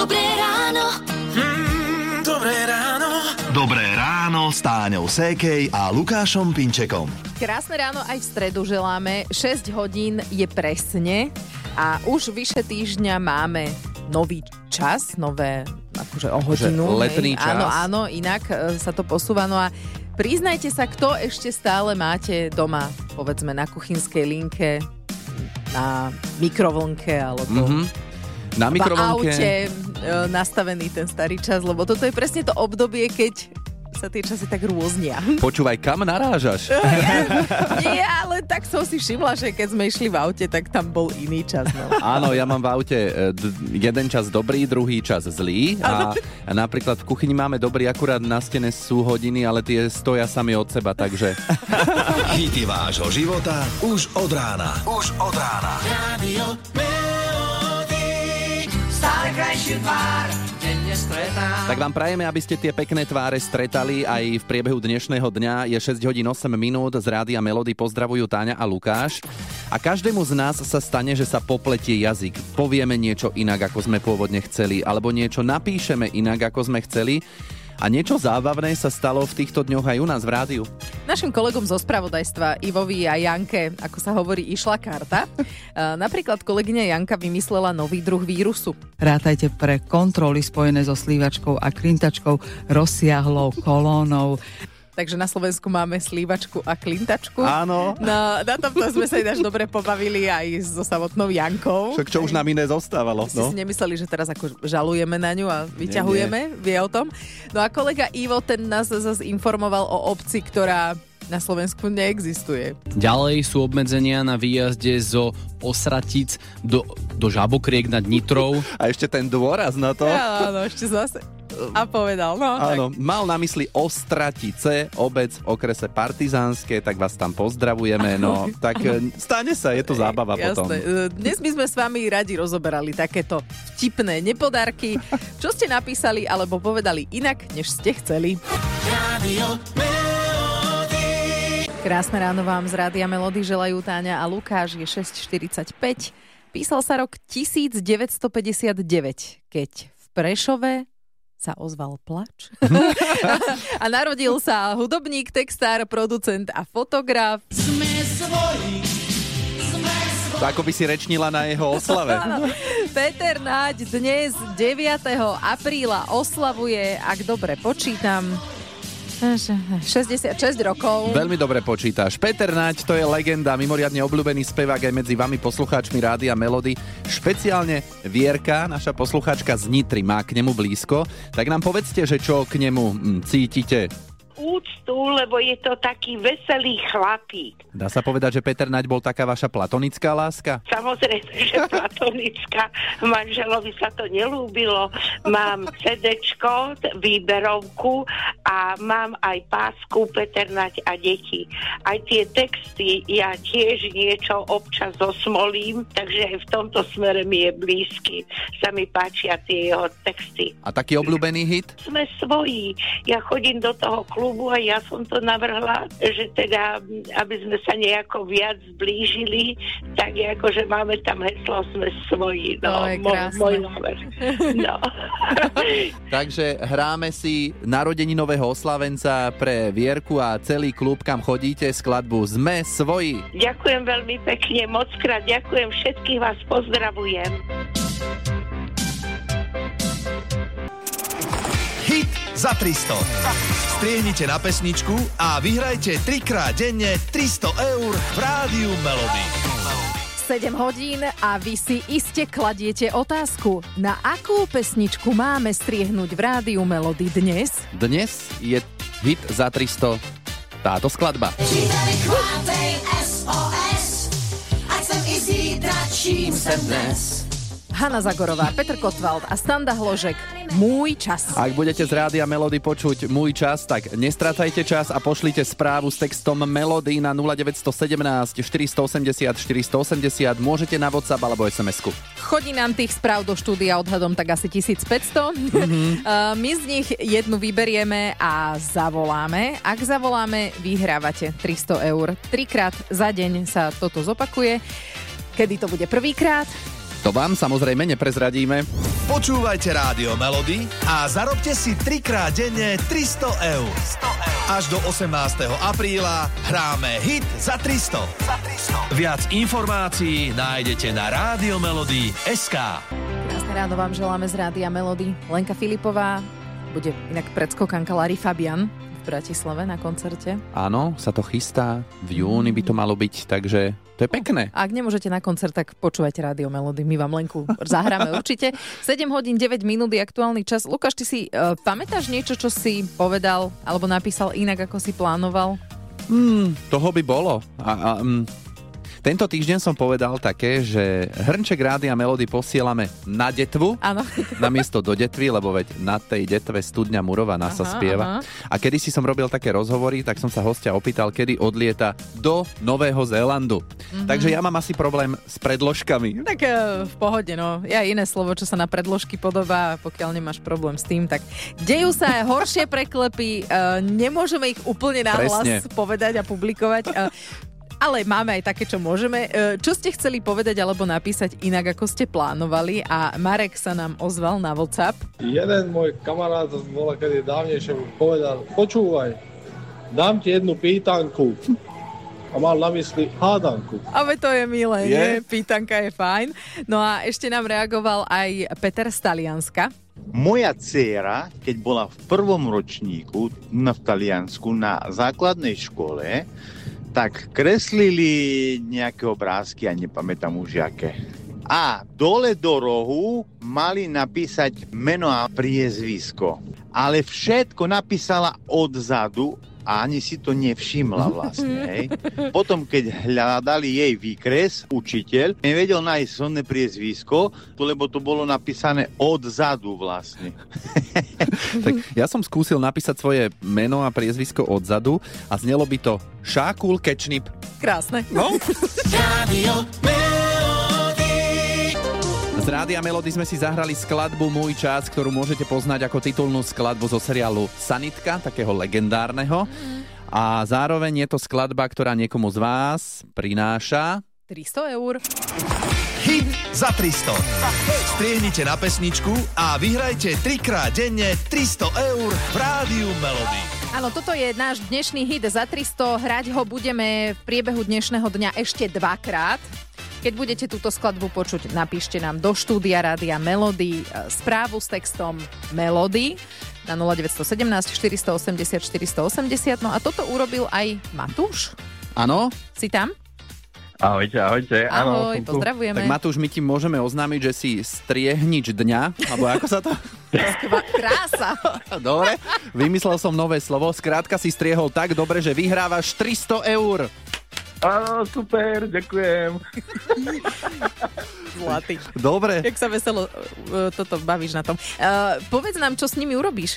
Dobré ráno. Dobré ráno. Dobré ráno s Táňou Sékej a Lukášom Pinčekom. Krásne ráno aj v stredu želáme. 6 hodín je presne a už vyše týždňa máme nový čas, nové akože o hodinu. Letný čas. Áno, inak sa to posúva. No a priznajte sa, kto ešte stále máte doma, povedzme na kuchynskej linke, na mikrovlnke alebo na mikrovlnke. v aute nastavený ten starý čas, lebo toto je presne to obdobie, keď sa tie časy tak rôznia. Počúvaj, kam narážaš? Nie, ale tak som si všimla, že keď sme išli v aute, tak tam bol iný čas. No. Áno, ja mám v aute jeden čas dobrý, druhý čas zlý a napríklad v kuchyni máme dobrý, akurát na stene sú hodiny, ale tie stoja sami od seba, takže... Hity vášho života už od rána. Už od rána. Radio Melody. Stále krajší tvár, denne stretá. Tak vám prajeme, aby ste tie pekné tváre stretali aj v priebehu dnešného dňa. Je 6 hodín 8 minút, z Rádia Melody pozdravujú Táňa a Lukáš. A každému z nás sa stane, že sa popletie jazyk. Povieme niečo inak, ako sme pôvodne chceli, alebo niečo napíšeme inak, ako sme chceli. A niečo zábavné sa stalo v týchto dňoch aj u nás v rádiu. Našim kolegom zo spravodajstva Ivovi a Janke, ako sa hovorí, išla karta. Napríklad kolegyňa Janka vymyslela nový druh vírusu. Rátajte pre kontroly spojené so slívačkou a klintačkou rozsiahlou kolónou. Takže na Slovensku máme slívačku a klintačku. Áno. Na tomto sme sa ináč dobre pobavili aj so samotnou Jankou. Však čo už nám iné zostávalo. Ste si nemysleli, že teraz ako žalujeme na ňu a vyťahujeme? Vie o tom? No a kolega Ivo, ten nás zase informoval o obci, ktorá na Slovensku neexistuje. Ďalej sú obmedzenia na výjazde zo Osratic do Žabokriek nad Nitrou. A ešte ten dôraz na to. Áno, ešte zase. A povedal, no. Áno, mal na mysli Ostratice, obec v okrese Partizánske, tak vás tam pozdravujeme, no. Tak stane sa, je to zábava potom. Dnes by sme s vami radi rozoberali takéto vtipné nepodarky. Čo ste napísali alebo povedali inak, než ste chceli. Radio Melody. Krásne ráno vám z Rádia Melody želajú Táňa a Lukáš. Je 6:45. Písal sa rok 1959, keď v Prešove sa ozval plač. A narodil sa hudobník, textár, producent a fotograf. Sme svoji. To ako by si rečnila na jeho oslave. Peter Naď dnes 9. apríla oslavuje, ak dobre počítam, 66 rokov. Veľmi dobre počítaš. Peter Naď, to je legenda, mimoriadne obľúbený spevák aj medzi vami poslucháčmi Rádia Melody. Špeciálne Vierka, naša poslucháčka z Nitry, má k nemu blízko. Tak nám povedzte, že čo k nemu cítite. Úctu, lebo je to taký veselý chlapík. Dá sa povedať, že Peter Naď bol taká vaša platonická láska? Samozrejme, že platonická. Manželovi sa to nelúbilo. Mám CDčko, výberovku a mám aj pásku Peter Naď a deti. Aj tie texty ja tiež niečo občas osmolím, takže aj v tomto smere mi je blízky. Sa mi páčia tie jeho texty. A taký obľúbený hit? Sme svoji. Ja chodím do toho klubu a ja som to navrhla, že teda, aby sme sa nejako viac zblížili, tak akože máme tam heslo Sme svoji. No, môj návrh. No. Takže hráme si narodeninového oslavenca pre Vierku a celý klub, kam chodíte, skladbu Sme svoji. Ďakujem veľmi pekne, mockrát ďakujem, všetkých vás pozdravujem. Hit za 300. Striehnite na pesničku a vyhrajte 3-krát denne 300 € v Rádiu Melody. 7 hodín a vy si iste kladiete otázku. Na akú pesničku máme striehnúť v Rádiu Melody dnes? Dnes je hit za 300 táto skladba. Hana Zagorová, Petr Kotwald a Standa Hložek. Môj čas. Ak budete z Rádia Melody počuť Môj čas, tak nestrácajte čas a pošlite správu s textom Melody na 0917 480 480. Môžete na WhatsApp alebo SMS-ku. Chodí nám tých správ do štúdia odhadom tak asi 1500. My z nich jednu vyberieme a zavoláme. Ak zavoláme, vyhrávate 300 €. 3-krát za deň sa toto zopakuje. Kedy to bude prvýkrát? To vám samozrejme neprezradíme. Počúvajte Rádio Melody a zarobte si 3-krát denne 300 eur. Až do 18. apríla hráme hit za 300. Viac informácií nájdete na radiomelody.sk. Krásne ráno vám želáme z Rádia Melody. Lenka Filipová, bude inak predskokanka Larry Fabian v Bratislave na koncerte. Áno, sa to chystá. V júni by to malo byť, takže to je pekné. Ak nemôžete na koncert, tak počúvajte Rádio Melody. My vám Lenku zahráme určite. 7 hodín 9 minút je aktuálny čas. Lukáš, ty si pamätáš niečo, čo si povedal alebo napísal inak, ako si plánoval? Toho by bolo. Tento týždeň som povedal také, že hrnček Rádia Melody posielame na detvu, Áno. namiesto do detvy, lebo veď na tej detve Studňa Murová sa spieva. A kedysi som robil také rozhovory, tak som sa hostia opýtal, kedy odlieta do Nového Zélandu. Takže ja mám asi problém s predložkami. Tak v pohode, no. Ja iné slovo, čo sa na predložky podobá, pokiaľ nemáš problém s tým, tak dejú sa horšie preklepy, nemôžeme ich úplne nahlas povedať a publikovať. Ale máme aj také, čo môžeme. Čo ste chceli povedať alebo napísať inak, ako ste plánovali? A Marek sa nám ozval na WhatsApp. Jeden môj kamarát bola kedy dávnejšie povedal, počúvaj, dám ti jednu pýtanku. A mal na mysli hádanku. Ale to je milé, nie? Pýtanka je fajn. No a ešte nám reagoval aj Peter z Talianska. Moja dcéra, keď bola v prvom ročníku v Taliansku na základnej škole, tak kreslili nejaké obrázky a nepamätám už aké. A dole do rohu mali napísať meno a priezvisko. Ale všetko napísala odzadu a ani si to nevšimla vlastne. Hej. Potom, keď hľadali jej výkres, učiteľ nevedel nájsť sonné priezvisko, lebo to bolo napísané odzadu vlastne. Tak ja som skúsil napísať svoje meno a priezvisko odzadu a znelo by to Šákul Kečnip. Krásne. No? Rádio Melody. Z Rádia Melody sme si zahrali skladbu Môj čas, ktorú môžete poznať ako titulnú skladbu zo seriálu Sanitka, takého legendárneho. A zároveň je to skladba, ktorá niekomu z vás prináša 300 eur. Hit za 300. Striehnite na pesničku a vyhrajte 3-krát denne 300 eur v Rádiu Melody. Áno, toto je náš dnešný hit za 300. Hrať ho budeme v priebehu dnešného dňa ešte 2-krát. Keď budete túto skladbu počuť, napíšte nám do štúdia Rádia Melody správu s textom Melody na 0917 480 480. No a toto urobil aj Matúš. Áno? Si tam? Ahojte, ahojte. Ahoj, áno, pozdravujeme. Tak Matúš, my ti môžeme oznámiť, že si striehnič dňa, alebo ako sa to... Krása. Dobre, vymyslel som nové slovo. Skrátka si striehol tak dobre, že vyhrávaš 300 eur. Áno, super, ďakujem. Zlatý. Dobre. Jak sa veselo toto bavíš na tom. Povedz nám, čo s nimi urobíš.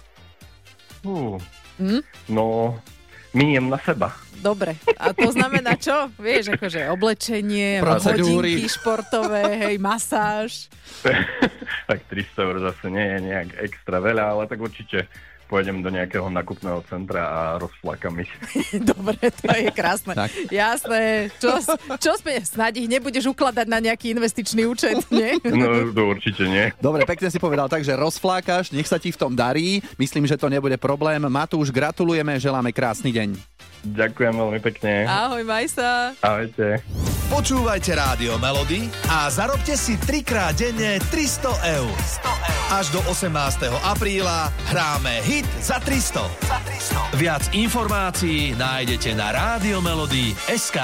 No, miniem na seba. Dobre. A to znamená čo? Vieš, akože oblečenie, procedúry, hodinky športové, hej, masáž. Tak 300 eur zase nie je nejak extra veľa, ale tak určite pôjdem do nejakého nakupného centra a rozflakam ich. Dobre, to je krásne. Tak. Jasné. Čo snáď ich nebudeš ukladať na nejaký investičný účet, nie? No, to určite nie. Dobre, pekne si povedal, takže rozflákaš, nech sa ti v tom darí. Myslím, že to nebude problém. Matúš, gratulujeme, želáme krásny deň. Ďakujem veľmi pekne. Ahoj, maj sa. Ahojte. Počúvajte Rádio Melody a zarobte si 3-krát denne 300 eur. Až do 18. apríla hráme hit za 300. Viac informácií nájdete na radiomelody.sk.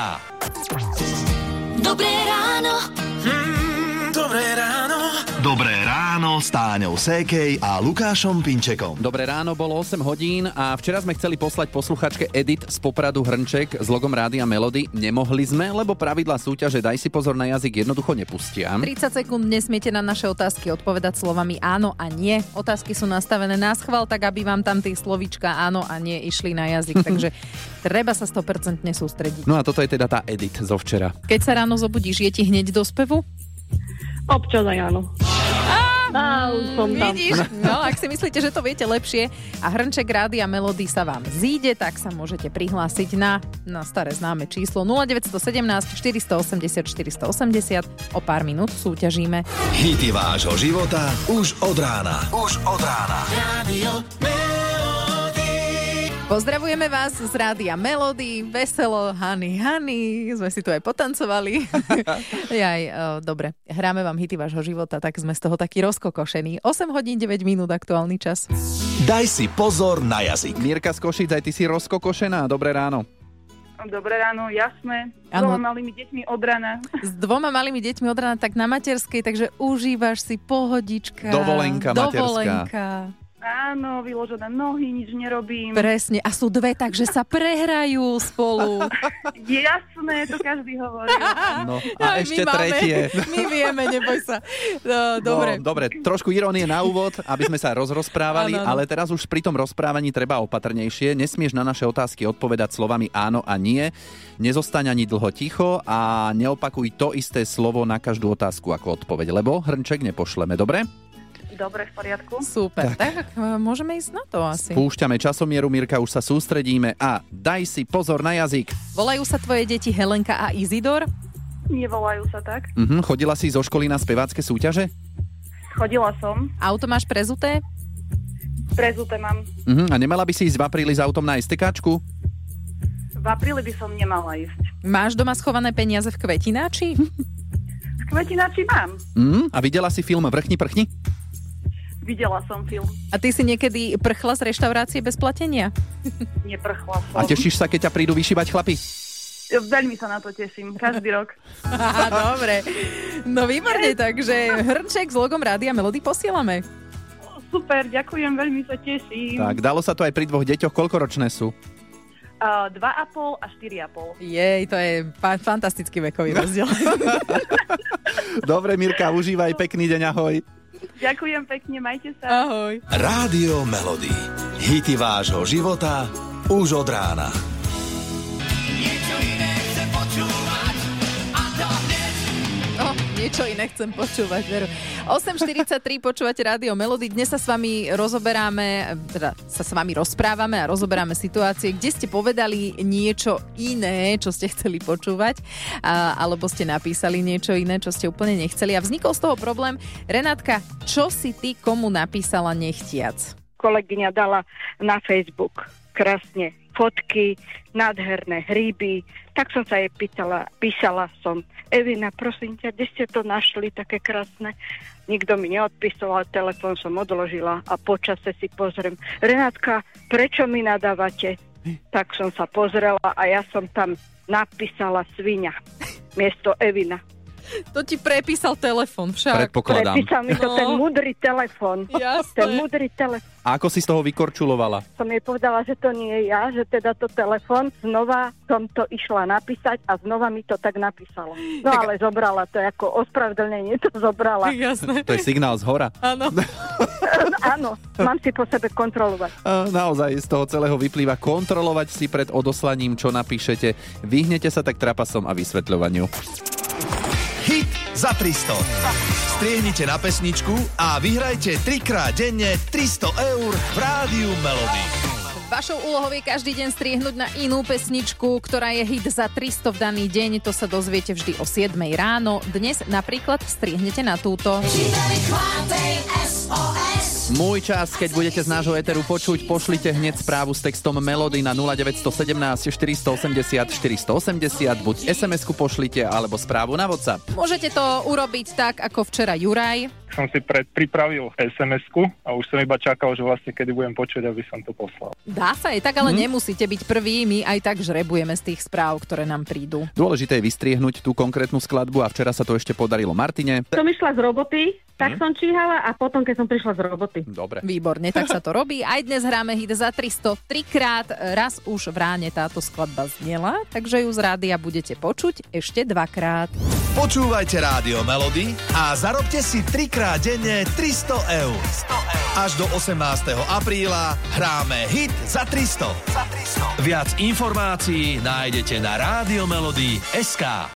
Dobré ráno. Dobré ráno. Dobré ráno s Táňou Sékej a Lukášom Pinčekom. Dobré ráno, bolo 8 hodín a včera sme chceli poslať posluchačke Edith z Popradu hrnček s logom Rádia Melody. Nemohli sme, lebo pravidlá súťaže Daj si pozor na jazyk jednoducho nepustia. 30 sekúnd nesmiete na naše otázky odpovedať slovami áno a nie. Otázky sú nastavené na schvál, tak aby vám tam tie slovíčka áno a nie išli na jazyk, takže treba sa 100% sústrediť. No a toto je teda tá Edith zo včera. Keď sa ráno zobudíš, je ti hneď do spevu? Občas aj áno. Už som tam. Vidíš? No, ak si myslíte, že to viete lepšie a hrnček Rádia Melody sa vám zíde, tak sa môžete prihlásiť na staré známe číslo 0917 480 480. O pár minút súťažíme. Hity vášho života už od rána. Už od rána. Radio Melody. Pozdravujeme vás z Rádia Melody, veselo, Hany, sme si tu aj potancovali. Dobre, hráme vám hity vášho života, tak sme z toho takí rozkokošení. 8 hodín 9 minút aktuálny čas. Daj si pozor na jazyk. Mirka z Košíc, aj ty si rozkokošená. Dobré ráno. Dobré ráno, jasné. S Áno. 2 malými deťmi od rana. S 2 malými deťmi od rána, tak na materskej, takže užívaš si pohodička. Dovolenka materská. Áno, vyložené nohy, nič nerobím. Presne, a sú 2, takže sa prehrajú spolu. Jasné, to každý hovorí. No, a ešte tretie. My vieme, neboj sa. No, dobre. No, dobre, trošku irónie na úvod, aby sme sa rozprávali, ale teraz už pri tom rozprávaní treba opatrnejšie. Nesmieš na naše otázky odpovedať slovami áno a nie. Nezostaň ani dlho ticho a neopakuj to isté slovo na každú otázku ako odpoveď, lebo hrnček nepošleme, dobre? Dobre, v poriadku. Super, tak môžeme ísť na to asi. Púšťame časomieru, Mirka, už sa sústredíme a daj si pozor na jazyk. Volajú sa tvoje deti Helenka a Izidor? Nevolajú sa tak. Chodila si zo školy na spevácke súťaže? Chodila som. Auto máš prezuté? Prezuté mám. A nemala by si ísť v apríli s autom na STKčku? V apríli by som nemala ísť. Máš doma schované peniaze v kvetináči? V kvetináči mám. A videla si film Vrchni prchni? Videla som film. A ty si niekedy prchla z reštaurácie bez platenia? Neprchla som. A tešíš sa, keď ťa prídu vyšívať chlapi? Veľmi sa na to teším, každý rok. Dobre. No výborne, takže hrnček s logom Rádia Melody posielame. Super, ďakujem, veľmi sa teším. Tak, dalo sa to aj pri 2 deťoch. Koľko ročné sú? 2,5 a 4,5. Jej, to je fantastický vekový rozdiel. Dobre, Mirka, užívaj, pekný deň, ahoj. Ďakujem pekne, majte sa. Ahoj. Rádio Melody. Hity vášho života už od rána. Niečo iné chcem počúvať, veru. 8.43 počúvate Rádio Melody. Dnes sa s vami rozprávame a rozoberáme situácie, kde ste povedali niečo iné, čo ste chceli počúvať, alebo ste napísali niečo iné, čo ste úplne nechceli. A vznikol z toho problém. Renátka, čo si ty komu napísala nechtiac? Kolegyňa dala na Facebook krásne fotky, nádherné hríby. Tak som sa jej písala som: Evina, prosím ťa, kde ste to našli, také krásne? Nikto mi neodpisoval, telefón som odložila a počase si pozriem: Renátka, prečo mi nadávate? Tak som sa pozrela a ja som tam napísala sviňa miesto Evina. To ti prepísal telefón však. Predpokladám. Prepísal mi to ten múdry telefón. Jasné. Ten múdry telefón. A ako si z toho vykorčulovala? Som jej povedala, že to nie je ja, že teda to telefón. Znova som to išla napísať a znova mi to tak napísalo. No ale zobrala to ako ospravedlnenie, to zobrala. Jasné. To je signál z hora. Áno. Áno, mám si po sebe kontrolovať. Naozaj z toho celého vyplýva kontrolovať si pred odoslaním, čo napíšete. Vyhnete sa tak trapasom a vysvetľovaniu. Hit za 300. Striehnite na pesničku a vyhrajte 3-krát denne 300 eur v Rádiu Melody. Vašou úlohou je každý deň striehnúť na inú pesničku, ktorá je hit za 300 v daný deň. To sa dozviete vždy o 7 ráno. Dnes napríklad striehnete na túto. Môj čas, keď budete z nášho éteru počuť, pošlite hneď správu s textom Melody na 0917 480 480. Buď SMS-ku pošlite, alebo správu na WhatsApp. Môžete to urobiť tak, ako včera Juraj. Som si pripravil SMS-ku a už som iba čakal, že vlastne kedy budem počuť, aby som to poslal. Dá sa aj tak, ale nemusíte byť prví. My aj tak žrebujeme z tých správ, ktoré nám prídu. Dôležité je vystriehnúť tú konkrétnu skladbu a včera sa to ešte podarilo Martine. Som išla z roboty, tak som číhala a potom, keď som prišla z roboty. Dobre. Výborne, tak sa to robí. Aj dnes hráme hit za 300 3-krát. Raz už v ráne táto skladba znela, takže ju z rádia budete počuť ešte 2-krát. Počúvajte Rádio Melody a zarobte si 3-krát denne 300 eur. Až do 18. apríla hráme hit za 300. Viac informácií nájdete na radiomelody.sk.